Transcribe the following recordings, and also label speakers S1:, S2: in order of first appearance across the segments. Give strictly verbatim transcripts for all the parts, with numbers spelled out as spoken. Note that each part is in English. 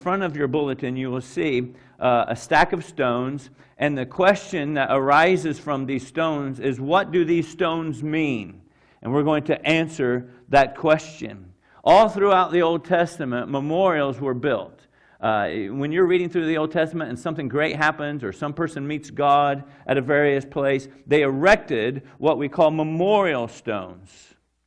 S1: front of your bulletin, you will see uh, a stack of stones, and the question that arises from these stones is, what do these stones mean? And we're going to answer that question. All throughout the Old Testament, memorials were built. Uh, when you're reading through the Old Testament and something great happens, or some person meets God at a various place, they erected what we call memorial stones.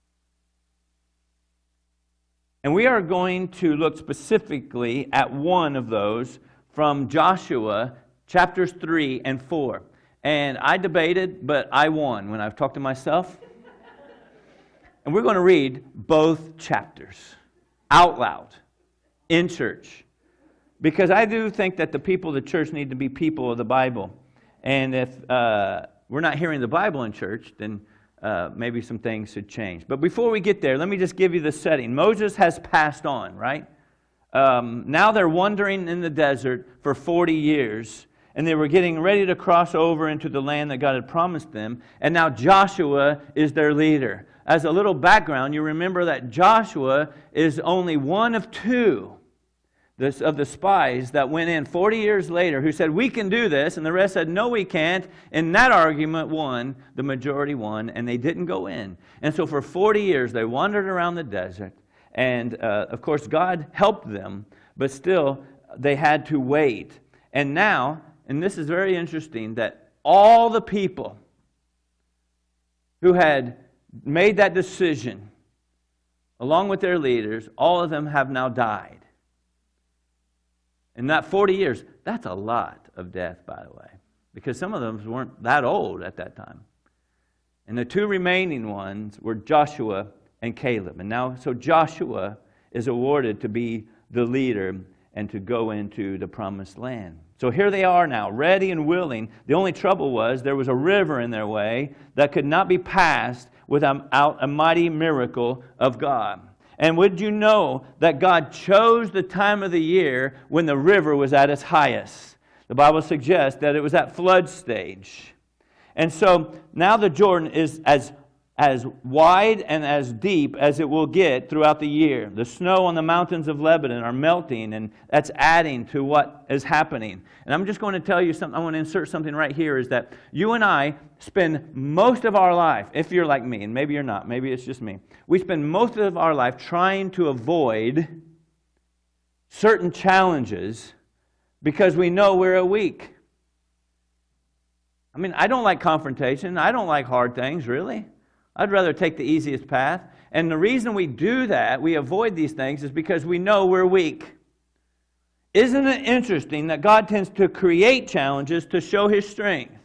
S1: And we are going to look specifically at one of those from Joshua chapters three and four. And I debated, but I won when I've talked to myself. And we're going to read both chapters out loud in church. Because I do think that the people of the church need to be people of the Bible. And if uh, we're not hearing the Bible in church, then Uh, maybe some things should change. But before we get there, let me just give you the setting. Moses has passed on, right? Um, now they're wandering in the desert for forty years, and they were getting ready to cross over into the land that God had promised them, and now Joshua is their leader. As a little background, you remember that Joshua is only one of two This, of the spies that went in forty years later who said, we can do this, and the rest said, no, we can't. And that argument won, the majority won, and they didn't go in. And so for forty years, they wandered around the desert, and uh, of course, God helped them, but still, they had to wait. And now, and this is very interesting, that all the people who had made that decision, along with their leaders, all of them have now died. In that forty years, that's a lot of death, by the way, because some of them weren't that old at that time. And the two remaining ones were Joshua and Caleb. And now, so Joshua is awarded to be the leader and to go into the promised land. So here they are now, ready and willing. The only trouble was there was a river in their way that could not be passed without a mighty miracle of God. And would you know that God chose the time of the year when the river was at its highest? The Bible suggests that it was at flood stage. And so now the Jordan is as, as wide and as deep as it will get throughout the year. The snow on the mountains of Lebanon are melting, and that's adding to what is happening. And I'm just going to tell you something. I want to insert something right here, is that you and I spend most of our life, if you're like me, and maybe you're not, maybe it's just me, we spend most of our life trying to avoid certain challenges because we know we're weak. I mean, I don't like confrontation. I don't like hard things, really. I'd rather take the easiest path. And the reason we do that, we avoid these things, is because we know we're weak. Isn't it interesting that God tends to create challenges to show His strength?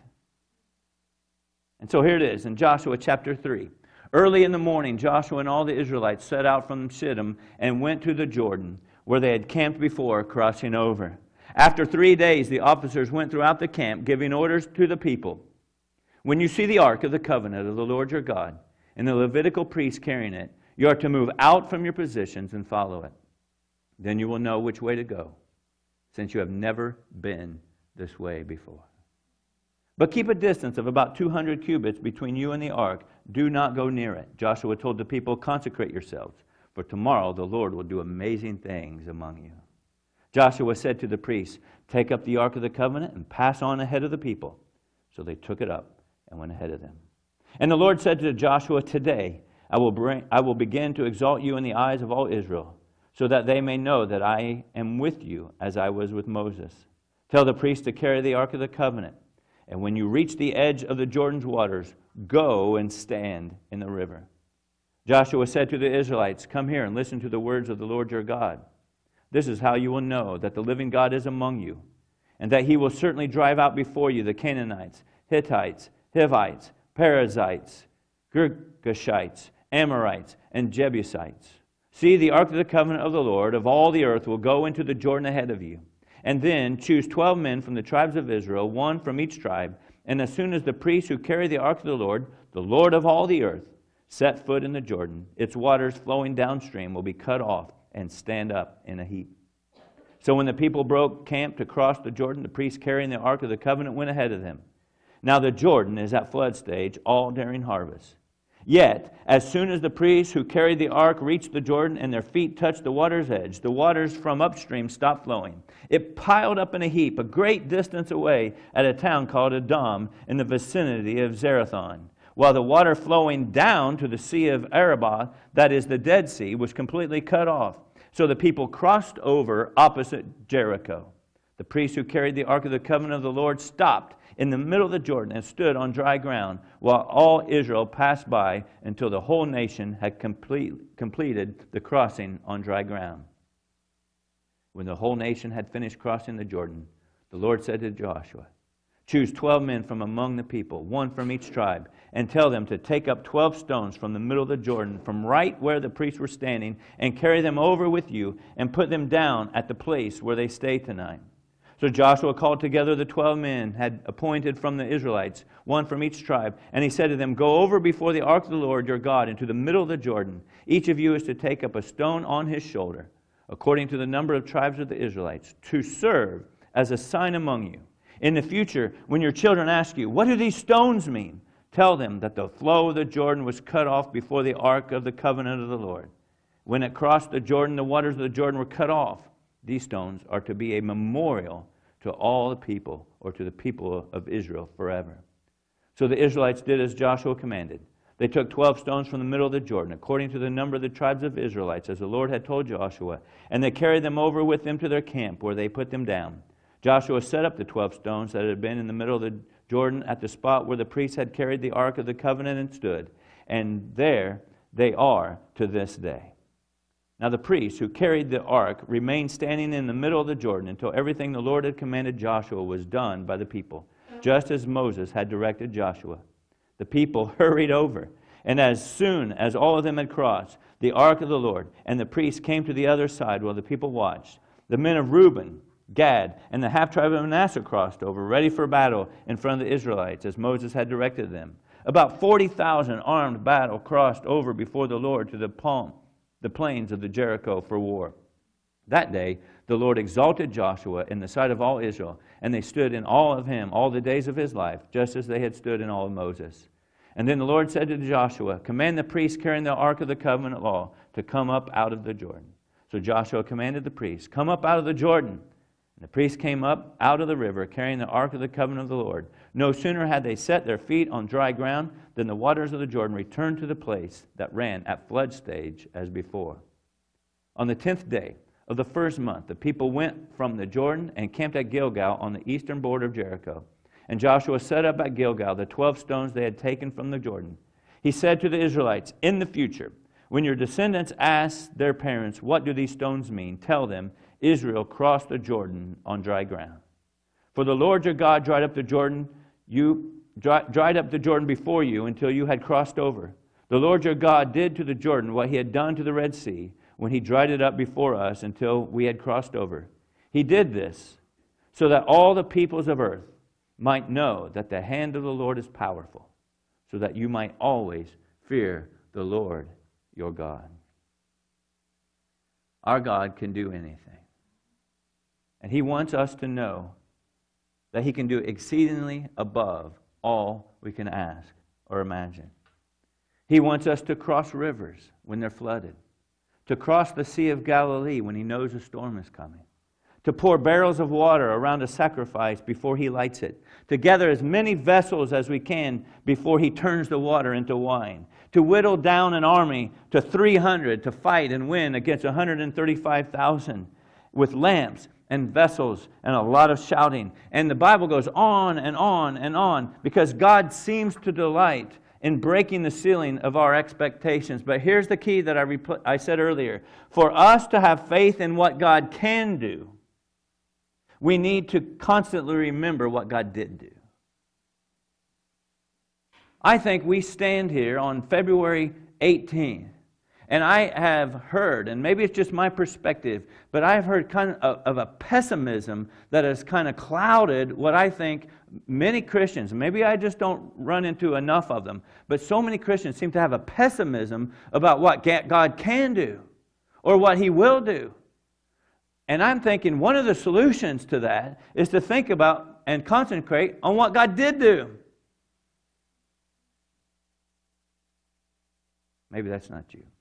S1: And so here it is in Joshua chapter three. Early in the morning, Joshua and all the Israelites set out from Shittim and went to the Jordan, where they had camped before, crossing over. After three days, the officers went throughout the camp, giving orders to the people. When you see the ark of the covenant of the Lord your God, and the Levitical priests carrying it, you are to move out from your positions and follow it. Then you will know which way to go, since you have never been this way before. But keep a distance of about two hundred cubits between you and the ark. Do not go near it. Joshua told the people, consecrate yourselves, for tomorrow the Lord will do amazing things among you. Joshua said to the priests, take up the ark of the covenant and pass on ahead of the people. So they took it up and went ahead of them. And the Lord said to Joshua, today I will bring, I will begin to exalt you in the eyes of all Israel, so that they may know that I am with you as I was with Moses. Tell the priests to carry the ark of the covenant. And when you reach the edge of the Jordan's waters, go and stand in the river. Joshua said to the Israelites, come here and listen to the words of the Lord your God. This is how you will know that the living God is among you, and that He will certainly drive out before you the Canaanites, Hittites, Hivites, Perizzites, Girgashites, Amorites, and Jebusites. See, the ark of the covenant of the Lord of all the earth will go into the Jordan ahead of you. And then choose twelve men from the tribes of Israel, one from each tribe. And as soon as the priests who carry the ark of the Lord, the Lord of all the earth, set foot in the Jordan, its waters flowing downstream will be cut off and stand up in a heap. So when the people broke camp to cross the Jordan, the priests carrying the ark of the covenant went ahead of them. Now the Jordan is at flood stage all during harvest. Yet, as soon as the priests who carried the ark reached the Jordan and their feet touched the water's edge, the waters from upstream stopped flowing. It piled up in a heap a great distance away at a town called Adam in the vicinity of Zerathon, while the water flowing down to the Sea of Arabah, that is the Dead Sea, was completely cut off. So the people crossed over opposite Jericho. The priests who carried the Ark of the Covenant of the Lord stopped in the middle of the Jordan and stood on dry ground, while all Israel passed by until the whole nation had complete, completed the crossing on dry ground. When the whole nation had finished crossing the Jordan, the Lord said to Joshua, "Choose twelve men from among the people, one from each tribe, and tell them to take up twelve stones from the middle of the Jordan, from right where the priests were standing, and carry them over with you, and put them down at the place where they stay tonight." So Joshua called together the twelve men had appointed from the Israelites, one from each tribe, and he said to them, "Go over before the ark of the Lord your God into the middle of the Jordan. Each of you is to take up a stone on his shoulder, according to the number of tribes of the Israelites, to serve as a sign among you. In the future, when your children ask you, 'What do these stones mean?' tell them that the flow of the Jordan was cut off before the ark of the covenant of the Lord. When it crossed the Jordan, the waters of the Jordan were cut off. These stones are to be a memorial to all the people, or to the people of Israel forever." So the Israelites did as Joshua commanded. They took twelve stones from the middle of the Jordan, according to the number of the tribes of Israelites, as the Lord had told Joshua, and they carried them over with them to their camp, where they put them down. Joshua set up the twelve stones that had been in the middle of the Jordan at the spot where the priests had carried the Ark of the Covenant and stood, and there they are to this day. Now the priests who carried the ark remained standing in the middle of the Jordan until everything the Lord had commanded Joshua was done by the people, just as Moses had directed Joshua. The people hurried over, and as soon as all of them had crossed, the ark of the Lord and the priests came to the other side while the people watched. The men of Reuben, Gad, and the half-tribe of Manasseh crossed over, ready for battle in front of the Israelites, as Moses had directed them. About forty thousand armed battle crossed over before the Lord to the palm. the plains of the Jericho for war. That day the Lord exalted Joshua in the sight of all Israel, and they stood in awe of him all the days of his life, just as they had stood in awe of Moses. And then the Lord said to Joshua, "Command the priests carrying the ark of the covenant law to come up out of the Jordan." So Joshua commanded the priests, "Come up out of the Jordan." And the priests came up out of the river, carrying the ark of the covenant of the Lord. No sooner had they set their feet on dry ground than the waters of the Jordan returned to the place that ran at flood stage as before. On the tenth day of the first month, the people went from the Jordan and camped at Gilgal on the eastern border of Jericho. And Joshua set up at Gilgal the twelve stones they had taken from the Jordan. He said to the Israelites, "In the future, when your descendants ask their parents, 'What do these stones mean?' tell them, 'Israel crossed the Jordan on dry ground.' For the Lord your God dried up the Jordan, you dry, dried up the Jordan before you until you had crossed over. The Lord your God did to the Jordan what he had done to the Red Sea, when he dried it up before us until we had crossed over. He did this so that all the peoples of earth might know that the hand of the Lord is powerful, so that you might always fear the Lord your God." Our God can do anything. And he wants us to know that he can do exceedingly above all we can ask or imagine. He wants us to cross rivers when they're flooded, to cross the Sea of Galilee when he knows a storm is coming, to pour barrels of water around a sacrifice before he lights it, to gather as many vessels as we can before he turns the water into wine, to whittle down an army to three hundred to fight and win against one hundred thirty-five thousand with lamps and vessels and a lot of shouting. And the Bible goes on and on and on because God seems to delight in breaking the ceiling of our expectations. But here's the key that I, repl- I said earlier. For us to have faith in what God can do, we need to constantly remember what God did do. I think we stand here on February eighteenth, and I have heard, and maybe it's just my perspective, but I've heard kind of, of a pessimism that has kind of clouded what I think many Christians, maybe I just don't run into enough of them, but so many Christians seem to have a pessimism about what God can do or what he will do. And I'm thinking one of the solutions to that is to think about and concentrate on what God did do. Maybe that's not you.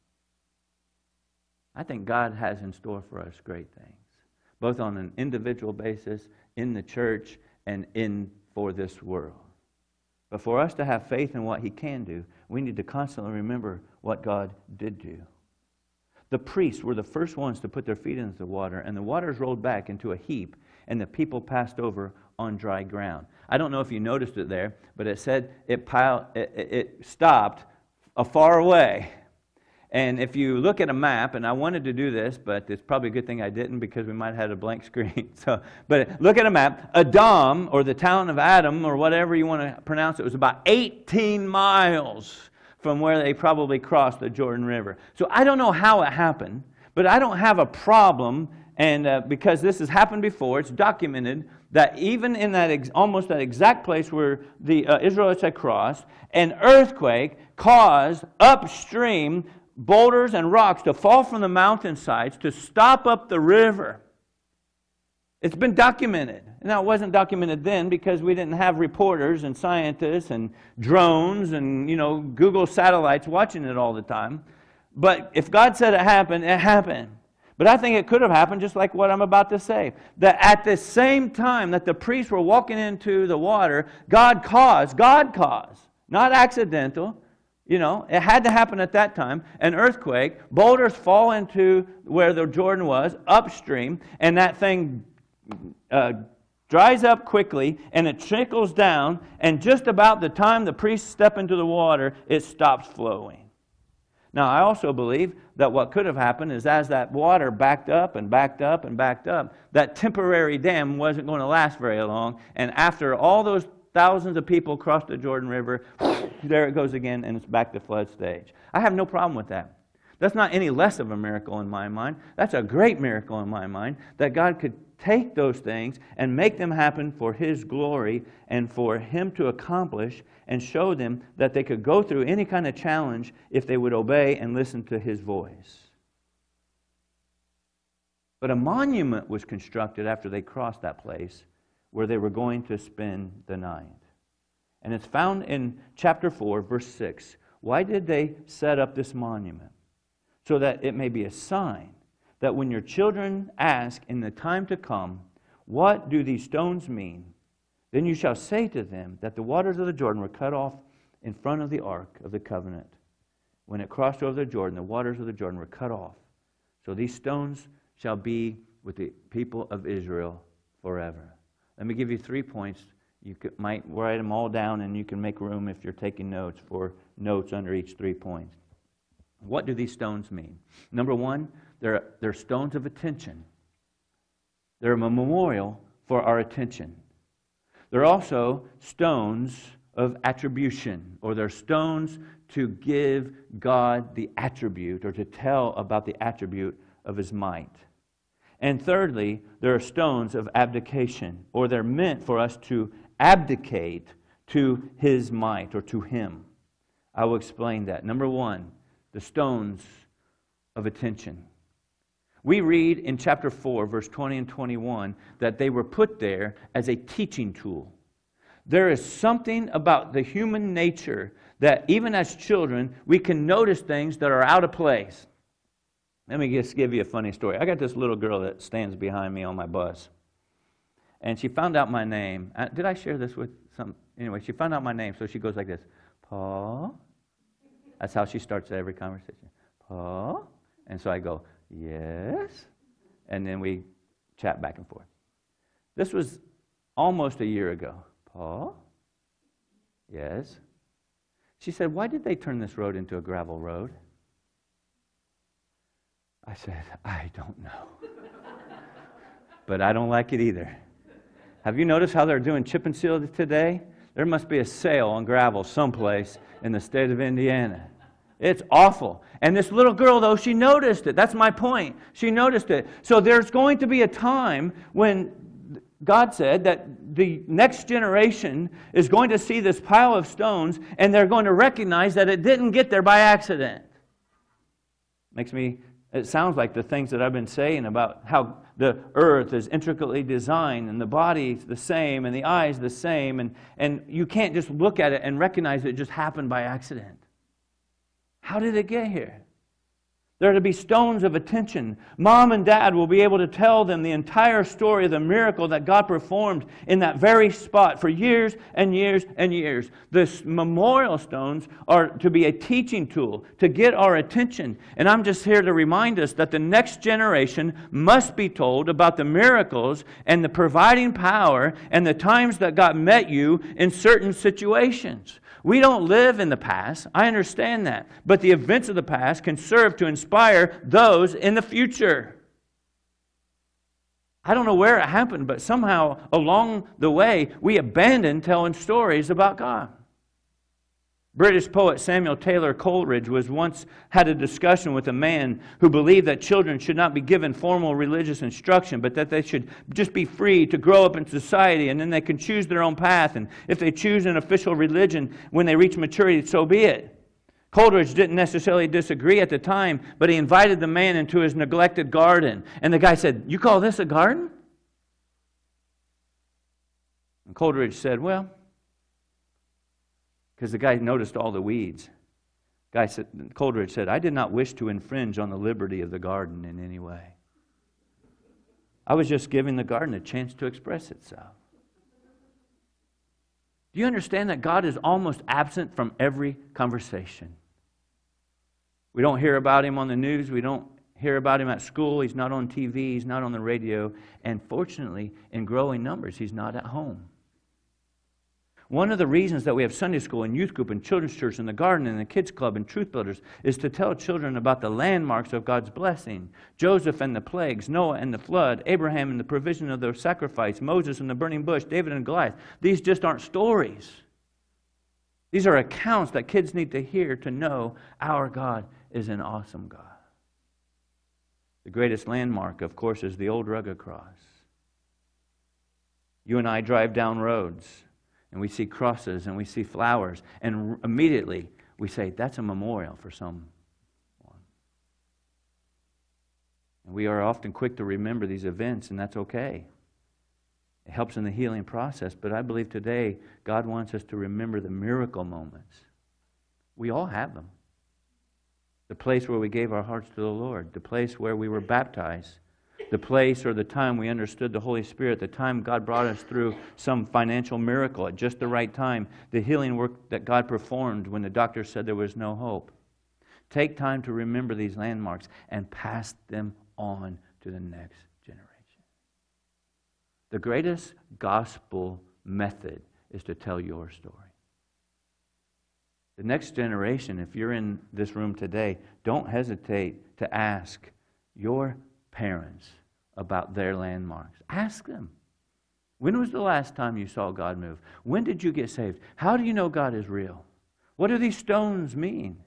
S1: I think God has in store for us great things, both on an individual basis, in the church, and in for this world. But for us to have faith in what He can do, we need to constantly remember what God did do. The priests were the first ones to put their feet into the water, and the waters rolled back into a heap, and the people passed over on dry ground. I don't know if you noticed it there, but it said it, piled, it, it stopped a far away. And if you look at a map, and I wanted to do this, but it's probably a good thing I didn't because we might have had a blank screen. So, but look at a map. Adam, or the town of Adam, or whatever you want to pronounce it, was about eighteen miles from where they probably crossed the Jordan River. So I don't know how it happened, but I don't have a problem, and uh, because this has happened before, it's documented that even in that ex- almost that exact place where the uh, Israelites had crossed, an earthquake caused upstream boulders and rocks to fall from the mountainsides to stop up the river. It's been documented. Now, it wasn't documented then because we didn't have reporters and scientists and drones and, you know, Google satellites watching it all the time. But if God said it happened, it happened. But I think it could have happened just like what I'm about to say. That at the same time that the priests were walking into the water, God caused, God caused, not accidental, you know, it had to happen at that time, an earthquake, boulders fall into where the Jordan was, upstream, and that thing uh, dries up quickly, and it trickles down, and just about the time the priests step into the water, it stops flowing. Now, I also believe that what could have happened is as that water backed up and backed up and backed up, that temporary dam wasn't going to last very long, and after all those thousands of people crossed the Jordan River, there it goes again, and it's back to flood stage. I have no problem with that. That's not any less of a miracle in my mind. That's a great miracle in my mind, that God could take those things and make them happen for His glory and for Him to accomplish and show them that they could go through any kind of challenge if they would obey and listen to His voice. But a monument was constructed after they crossed that place where they were going to spend the night. And it's found in chapter four, verse six. Why did they set up this monument? So that it may be a sign that when your children ask in the time to come, what do these stones mean? Then you shall say to them that the waters of the Jordan were cut off in front of the ark of the covenant. When it crossed over the Jordan, the waters of the Jordan were cut off. So these stones shall be with the people of Israel forever. Let me give you three points. You could, might write them all down, and you can make room if you're taking notes for notes under each three points. What do these stones mean? Number one, they're, they're stones of attention. They're a memorial for our attention. They're also stones of attribution, or they're stones to give God the attribute, or to tell about the attribute of His might. And thirdly, there are stones of abdication, or they're meant for us to abdicate to His might, or to Him. I will explain that. Number one, the stones of attention. We read in chapter four, verse twenty and twenty-one, that they were put there as a teaching tool. There is something about the human nature that even as children, we can notice things that are out of place. Let me just give you a funny story. I got this little girl that stands behind me on my bus. And she found out my name. Uh, did I share this with some? Anyway, she found out my name, so she goes like this. Paul. That's how she starts every conversation. Paul. And so I go, yes. And then we chat back and forth. This was almost a year ago. Paul. Yes. She said, why did they turn this road into a gravel road? I said, I don't know. But I don't like it either. Have you noticed how they're doing chip and seal today? There must be a sale on gravel someplace in the state of Indiana. It's awful. And this little girl, though, she noticed it. That's my point. She noticed it. So there's going to be a time when God said that the next generation is going to see this pile of stones, and they're going to recognize that it didn't get there by accident. Makes me... It sounds like the things that I've been saying about how the earth is intricately designed and the body's the same and the eye's the same, and, and you can't just look at it and recognize it just happened by accident. How did it get here? There are to be stones of attention. Mom and Dad will be able to tell them the entire story of the miracle that God performed in that very spot for years and years and years. The memorial stones are to be a teaching tool to get our attention. And I'm just here to remind us that the next generation must be told about the miracles and the providing power and the times that God met you in certain situations. We don't live in the past. I understand that. But the events of the past can serve to inspire those in the future. I don't know where it happened, but somehow along the way, we abandoned telling stories about God. British poet Samuel Taylor Coleridge was once had a discussion with a man who believed that children should not be given formal religious instruction, but that they should just be free to grow up in society, and then they can choose their own path. And if they choose an official religion when they reach maturity, so be it. Coleridge didn't necessarily disagree at the time, but he invited the man into his neglected garden. And the guy said, "You call this a garden?" And Coleridge said, "Well," because the guy noticed all the weeds. Guy said, Coleridge said, "I did not wish to infringe on the liberty of the garden in any way. I was just giving the garden a chance to express itself." Do you understand that God is almost absent from every conversation? We don't hear about Him on the news. We don't hear about Him at school. He's not on T V. He's not on the radio. And fortunately, in growing numbers, He's not at home. One of the reasons that we have Sunday school and youth group and children's church and the garden and the kids club and truth builders is to tell children about the landmarks of God's blessing. Joseph and the plagues, Noah and the flood, Abraham and the provision of the sacrifice, Moses and the burning bush, David and Goliath. These just aren't stories. These are accounts that kids need to hear to know our God is an awesome God. The greatest landmark, of course, is the old rugged cross. You and I drive down roads, and we see crosses and we see flowers, and immediately we say, that's a memorial for someone. And we are often quick to remember these events, and that's okay. It helps in the healing process, but I believe today God wants us to remember the miracle moments. We all have them. The place where we gave our hearts to the Lord, the place where we were baptized, the place or the time we understood the Holy Spirit, the time God brought us through some financial miracle at just the right time, the healing work that God performed when the doctor said there was no hope. Take time to remember these landmarks and pass them on to the next generation. The greatest gospel method is to tell your story. The next generation, if you're in this room today, don't hesitate to ask your parents about their landmarks. Ask them. When was the last time you saw God move? When did you get saved? How do you know God is real? What do these stones mean?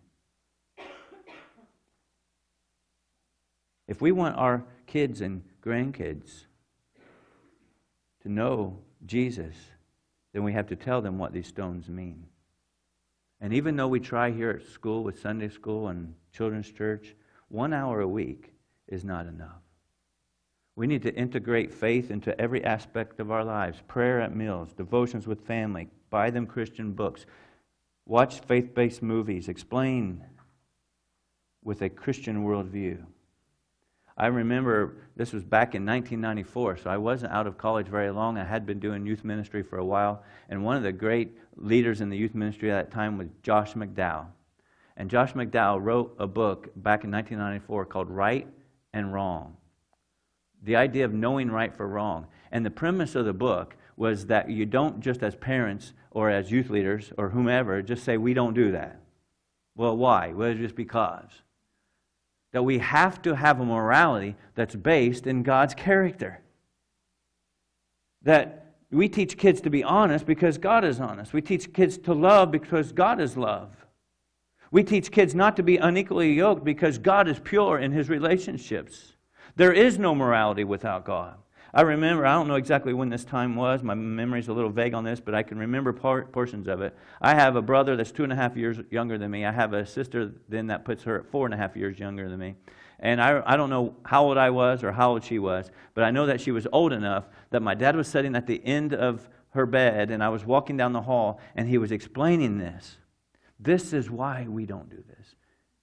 S1: If we want our kids and grandkids to know Jesus, then we have to tell them what these stones mean. And even though we try here at school with Sunday school and children's church, one hour a week is not enough. We need to integrate faith into every aspect of our lives. Prayer at meals, devotions with family, buy them Christian books, watch faith-based movies, explain with a Christian worldview. I remember this was back in nineteen ninety-four, so I wasn't out of college very long. I had been doing youth ministry for a while, and one of the great leaders in the youth ministry at that time was Josh McDowell. And Josh McDowell wrote a book back in nineteen ninety-four called Right and Wrong. The idea of knowing right for wrong. And the premise of the book was that you don't just as parents or as youth leaders or whomever just say, we don't do that. Well, why? Well, just because. That we have to have a morality that's based in God's character. That we teach kids to be honest because God is honest. We teach kids to love because God is love. We teach kids not to be unequally yoked because God is pure in His relationships. There is no morality without God. I remember, I don't know exactly when this time was. My memory's a little vague on this, but I can remember part, portions of it. I have a brother that's two and a half years younger than me. I have a sister then that puts her at four and a half years younger than me. And I, I don't know how old I was or how old she was, but I know that she was old enough that my dad was sitting at the end of her bed, and I was walking down the hall, and he was explaining this. This is why we don't do this.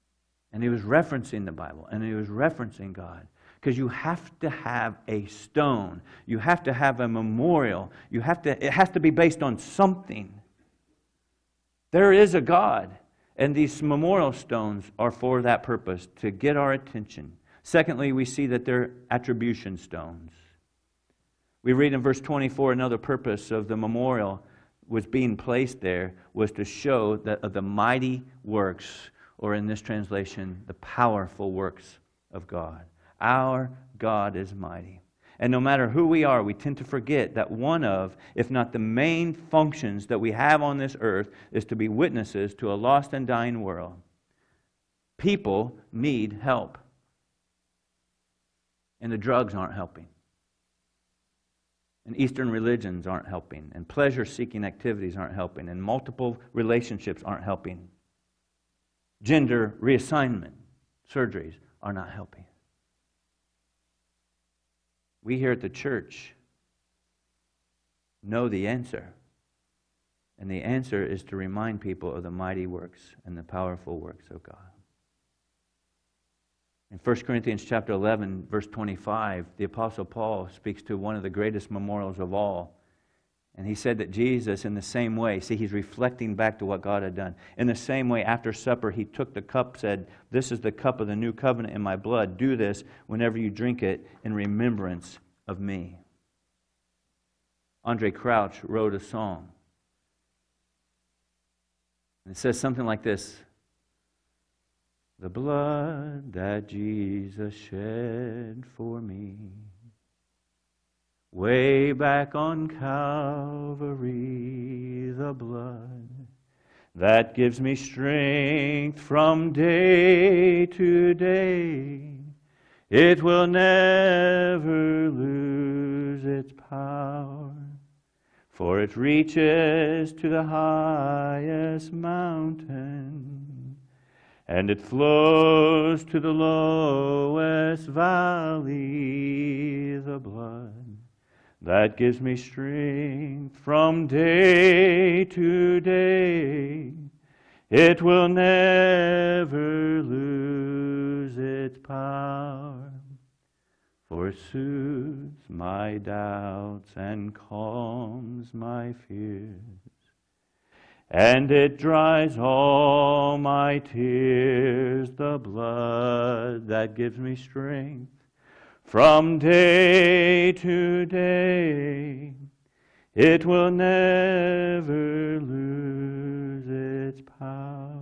S1: And he was referencing the Bible, and he was referencing God. Because you have to have a stone. You have to have a memorial. You have to, it has to be based on something. There is a God. And these memorial stones are for that purpose, to get our attention. Secondly, we see that they're attribution stones. We read in verse twenty-four, another purpose of the memorial was being placed there was to show that of the mighty works, or in this translation, the powerful works of God. Our God is mighty. And no matter who we are, we tend to forget that one of, if not the main functions that we have on this earth, is to be witnesses to a lost and dying world. People need help. And the drugs aren't helping. And Eastern religions aren't helping. And pleasure-seeking activities aren't helping. And multiple relationships aren't helping. Gender reassignment surgeries are not helping. We here at the church know the answer. And the answer is to remind people of the mighty works and the powerful works of God. In First Corinthians chapter eleven, verse twenty-five, the Apostle Paul speaks to one of the greatest memorials of all. And he said that Jesus, in the same way, see, he's reflecting back to what God had done. In the same way, after supper, he took the cup, said, "This is the cup of the new covenant in my blood. Do this whenever you drink it in remembrance of me." Andre Crouch wrote a song. And it says something like this: "The blood that Jesus shed for me, way back on Calvary, the blood that gives me strength from day to day, it will never lose its power, for it reaches to the highest mountain, and it flows to the lowest valley, the blood that gives me strength from day to day, it will never lose its power, for it soothes my doubts and calms my fears, and it dries all my tears, the blood that gives me strength from day to day, it will never lose its power.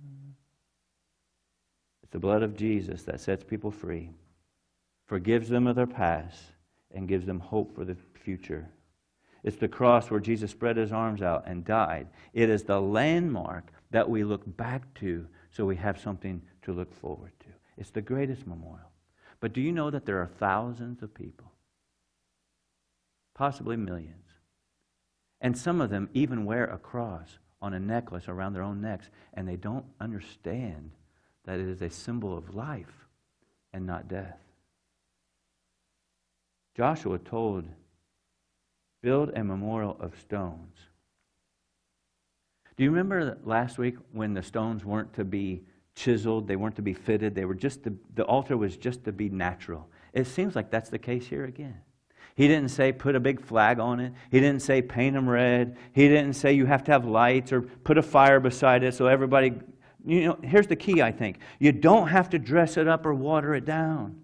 S1: It's the blood of Jesus that sets people free, forgives them of their past, and gives them hope for the future. It's the cross where Jesus spread his arms out and died. It is the landmark that we look back to so we have something to look forward to. It's the greatest memorial. But do you know that there are thousands of people, possibly millions, and some of them even wear a cross on a necklace around their own necks, and they don't understand that it is a symbol of life and not death? Joshua told, "Build a memorial of stones." Do you remember last week when the stones weren't to be chiseled, they weren't to be fitted, they were just to, the altar was just to be natural? It seems like that's the case here again. He didn't say put a big flag on it. He didn't say paint them red. He didn't say you have to have lights or put a fire beside it so everybody, you know, here's the key, I think. You don't have to dress it up or water it down.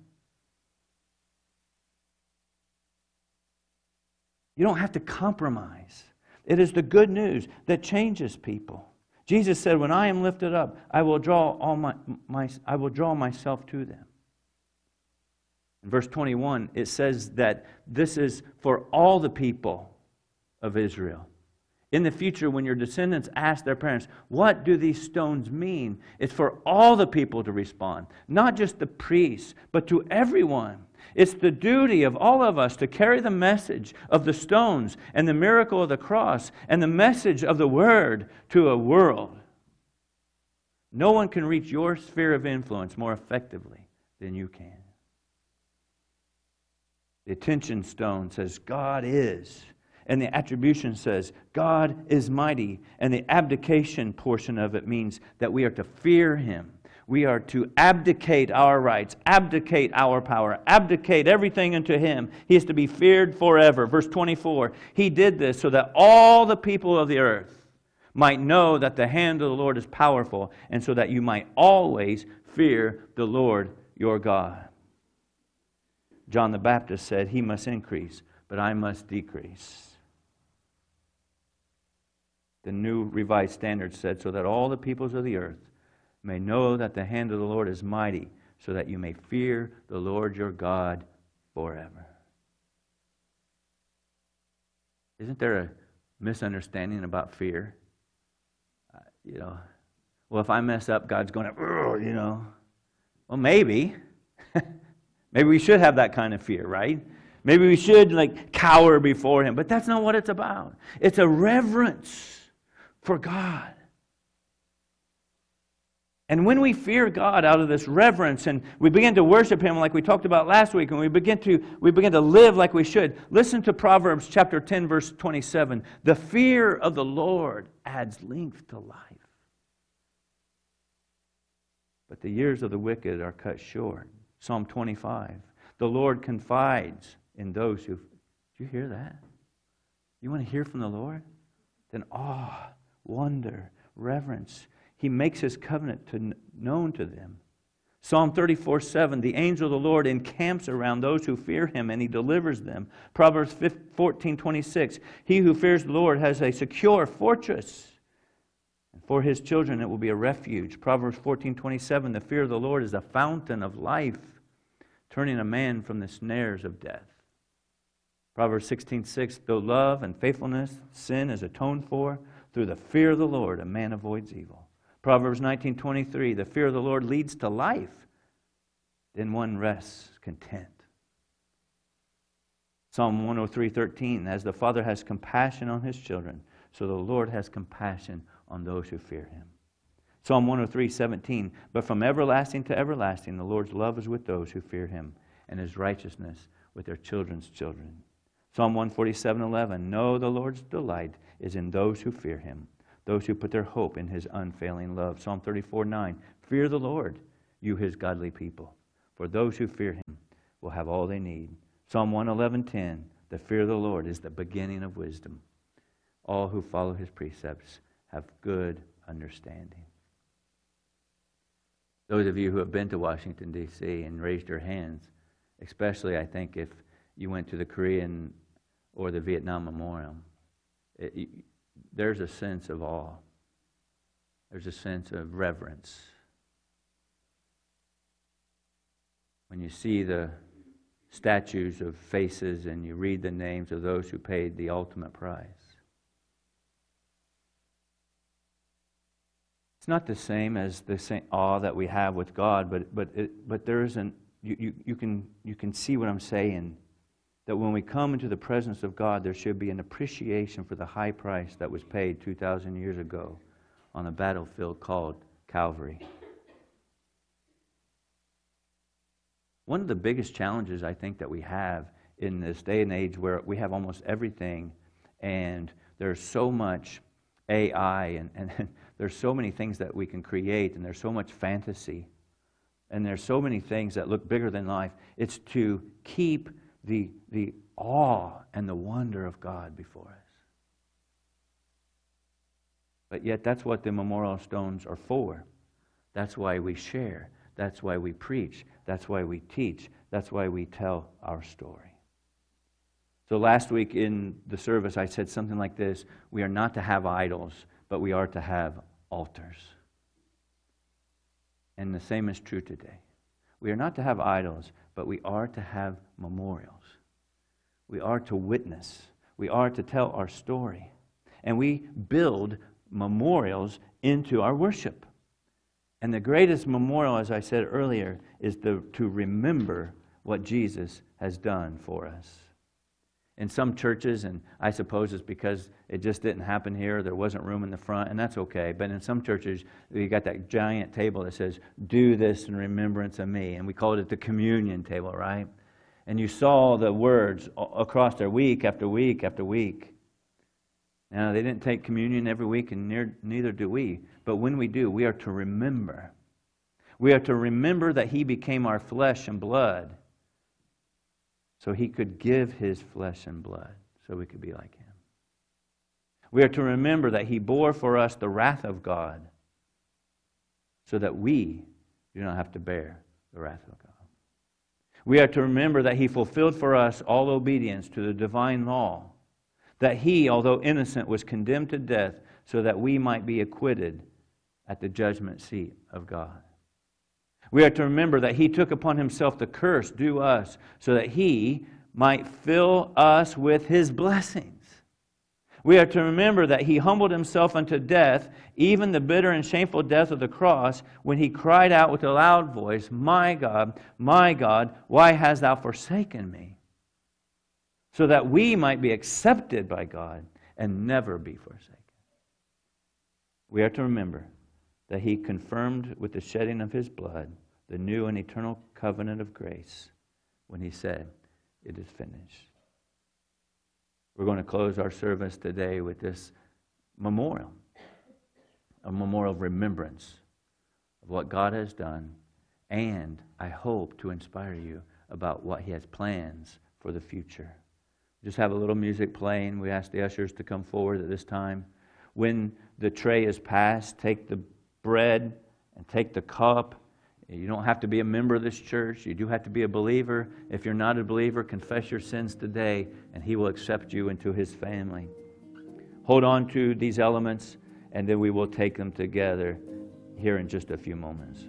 S1: You don't have to compromise. It is the good news that changes people. Jesus said, "When I am lifted up, I will draw all my, my I will draw myself to them." In verse twenty-one, it says that this is for all the people of Israel. In the future, when your descendants ask their parents, "What do these stones mean?" it's for all the people to respond, not just the priests, but to everyone. It's the duty of all of us to carry the message of the stones and the miracle of the cross and the message of the Word to a world. No one can reach your sphere of influence more effectively than you can. The attention stone says, "God is." And the attribution says, "God is mighty." And the abdication portion of it means that we are to fear Him. We are to abdicate our rights, abdicate our power, abdicate everything unto Him. He is to be feared forever. Verse twenty-four, He did this so that all the people of the earth might know that the hand of the Lord is powerful, and so that you might always fear the Lord your God. John the Baptist said, He must increase, but I must decrease. The New Revised Standard said, so that all the peoples of the earth may know that the hand of the Lord is mighty, so that you may fear the Lord your God forever. Isn't there a misunderstanding about fear? Uh, you know, well, if I mess up, God's going to, you know. Well, maybe. Maybe we should have that kind of fear, right? Maybe we should like cower before Him, but that's not what it's about. It's a reverence for God. And when we fear God out of this reverence and we begin to worship Him like we talked about last week, and we begin to we begin to live like we should, listen to Proverbs chapter ten, verse twenty-seven. The fear of the Lord adds length to life, but the years of the wicked are cut short. Psalm twenty-five. The Lord confides in those who... Do you hear that? You want to hear from the Lord? Then awe, wonder, reverence. He makes His covenant to, known to them. Psalm thirty-four, seven. The angel of the Lord encamps around those who fear Him, and He delivers them. Proverbs fourteen, twenty-six. He who fears the Lord has a secure fortress, and for his children it will be a refuge. Proverbs fourteen, twenty-seven. The fear of the Lord is a fountain of life, turning a man from the snares of death. Proverbs sixteen, six. Though love and faithfulness, sin is atoned for, through the fear of the Lord a man avoids evil. Proverbs nineteen, twenty-three. The fear of the Lord leads to life, then one rests content. Psalm one oh three, thirteen. As the Father has compassion on His children, so the Lord has compassion on those who fear Him. Psalm one oh three, seventeen. But from everlasting to everlasting the Lord's love is with those who fear Him, and His righteousness with their children's children. Psalm one forty-seven, eleven. No, the Lord's delight is in those who fear Him, those who put their hope in His unfailing love. Psalm thirty-four, nine. Fear the Lord, you His godly people, for those who fear Him will have all they need. Psalm one eleven, ten. The fear of the Lord is the beginning of wisdom. All who follow His precepts have good understanding. Those of you who have been to Washington, D C and raised your hands, especially I think if you went to the Korean or the Vietnam Memorial, it, you, there's a sense of awe. There's a sense of reverence. When you see the statues of faces and you read the names of those who paid the ultimate price. It's not the same as the same awe that we have with God, but but it, but there isn't. You, you you can you can see what I'm saying. That when we come into the presence of God, there should be an appreciation for the high price that was paid two thousand years ago on a battlefield called Calvary. One of the biggest challenges I think that we have in this day and age where we have almost everything and there's so much A I and, and there's so many things that we can create and there's so much fantasy and there's so many things that look bigger than life. It's to keep the, the awe and the wonder of God before us. But yet that's what the memorial stones are for. That's why we share. That's why we preach. That's why we teach. That's why we tell our story. So last week in the service I said something like this: we are not to have idols, but we are to have altars. And the same is true today. We are not to have idols, but we are to have memorials. We are to witness. We are to tell our story. And we build memorials into our worship. And the greatest memorial, as I said earlier, is the, to remember what Jesus has done for us. In some churches, and I suppose it's because it just didn't happen here, there wasn't room in the front, and that's okay. But in some churches, you got that giant table that says, "Do this in remembrance of me." And we called it the communion table, right? And you saw the words across there week after week after week. Now, they didn't take communion every week, and near, neither do we. But when we do, we are to remember. We are to remember that He became our flesh and blood so He could give His flesh and blood so we could be like Him. We are to remember that He bore for us the wrath of God so that we do not have to bear the wrath of God. We are to remember that He fulfilled for us all obedience to the divine law, that He, although innocent, was condemned to death so that we might be acquitted at the judgment seat of God. We are to remember that He took upon Himself the curse due us so that He might fill us with His blessings. We are to remember that He humbled Himself unto death, even the bitter and shameful death of the cross, when He cried out with a loud voice, My God, my God, why hast Thou forsaken me? So that we might be accepted by God and never be forsaken. We are to remember that He confirmed with the shedding of His blood the new and eternal covenant of grace when He said, It is finished. We're going to close our service today with this memorial, a memorial of remembrance of what God has done, and I hope to inspire you about what He has plans for the future. Just have a little music playing. We ask the ushers to come forward at this time. When the tray is passed, take the bread and take the cup. You don't have to be a member of this church. You do have to be a believer. If you're not a believer, confess your sins today, and He will accept you into His family. Hold on to these elements, and then we will take them together here in just a few moments.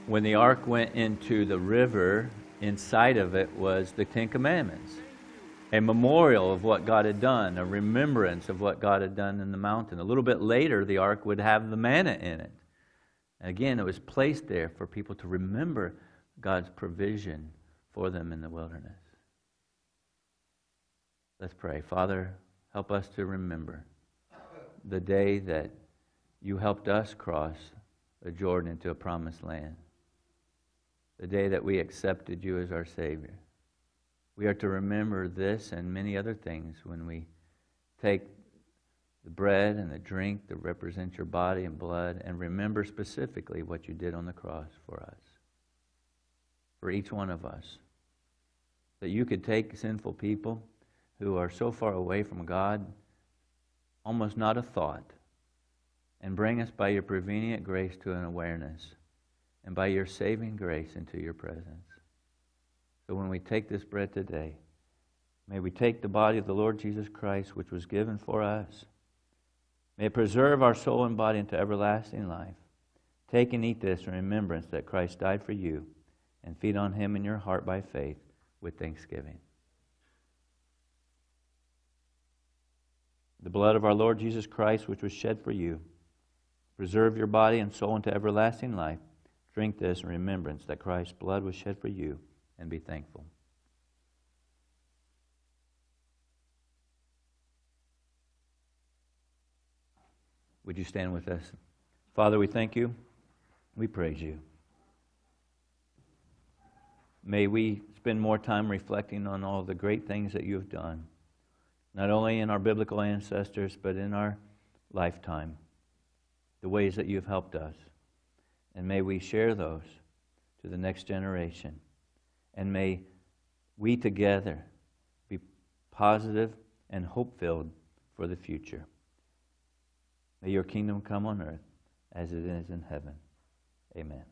S1: when the ark went into the river, inside of it was the Ten Commandments, a memorial of what God had done, a remembrance of what God had done in the mountain. A little bit later, the ark would have the manna in it. Again, it was placed there for people to remember God's provision for them in the wilderness. Let's pray. Father, help us to remember the day that you helped us cross the Jordan into a promised land, the day that we accepted you as our Savior. We are to remember this and many other things when we take the bread and the drink that represent your body and blood, and remember specifically what you did on the cross for us, for each one of us, that you could take sinful people who are so far away from God, almost not a thought, and bring us by your prevenient grace to an awareness, and by your saving grace into your presence. So when we take this bread today, may we take the body of the Lord Jesus Christ, which was given for us. May it preserve our soul and body into everlasting life. Take and eat this in remembrance that Christ died for you, and feed on him in your heart by faith with thanksgiving. The blood of our Lord Jesus Christ, which was shed for you, preserve your body and soul into everlasting life. Drink this in remembrance that Christ's blood was shed for you, and be thankful. Would you stand with us? Father, we thank you. We praise you. May we spend more time reflecting on all the great things that you have done, not only in our biblical ancestors, but in our lifetime, the ways that you've helped us. And may we share those to the next generation. And may we together be positive and hope-filled for the future. May your kingdom come on earth as it is in heaven. Amen.